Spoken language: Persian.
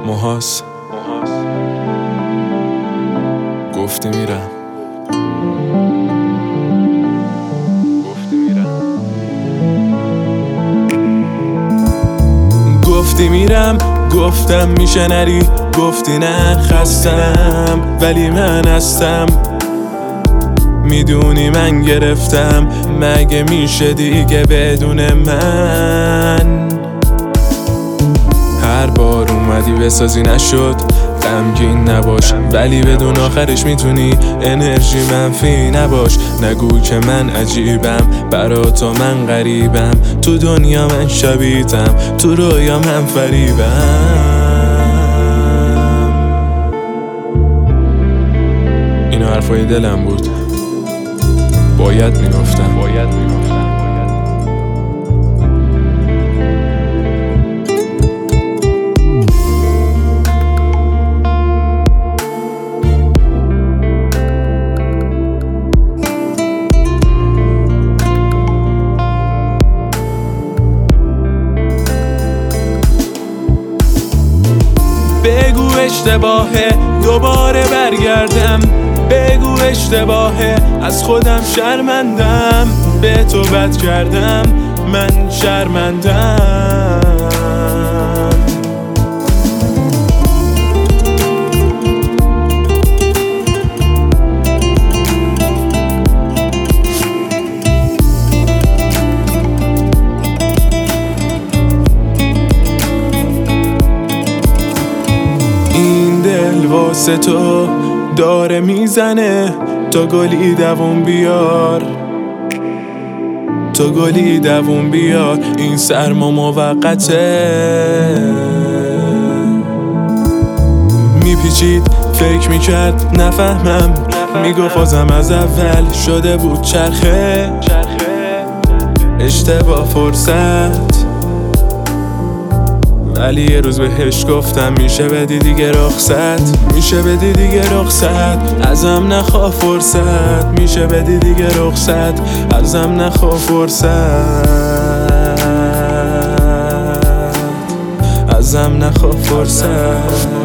موهاس گفتی میرم گفتی میرم، گفتم میشه نری، گفتی نه خستم ولی من هستم. میدونی من گرفتم، مگه میشه دیگه بدون من؟ هر بار اومدی بسازی نشد، غمگین نباش ولی بدون آخرش میتونی انرژی منفی نباش. نگو که من عجیبم، برا تو من غریبم، تو دنیا من شبیتم، تو رویا من فریبم. اینا حرفای دلم بود، باید میگفتم. بگو اشتباهه دوباره برگردم، بگو اشتباهه از خودم شرمندم، به تو بد کردم من شرمندم. این دل واسه تو داره میزنه، تو گلی دووم بیار، تو گلی دووم بیار، این سرما موقته. میپیچید فکر میکرد نفهمم، میگفت بازم از اول شده بود چرخه، اشتباه فرصت. ولی یه روز بهش گفتم میشه بدی دیگه رخصت، میشه بدی دیگه رخصت، ازم نخواه فرصت، میشه بدی دیگه رخصت، ازم نخواه فرصت، ازم نخواه فرصت.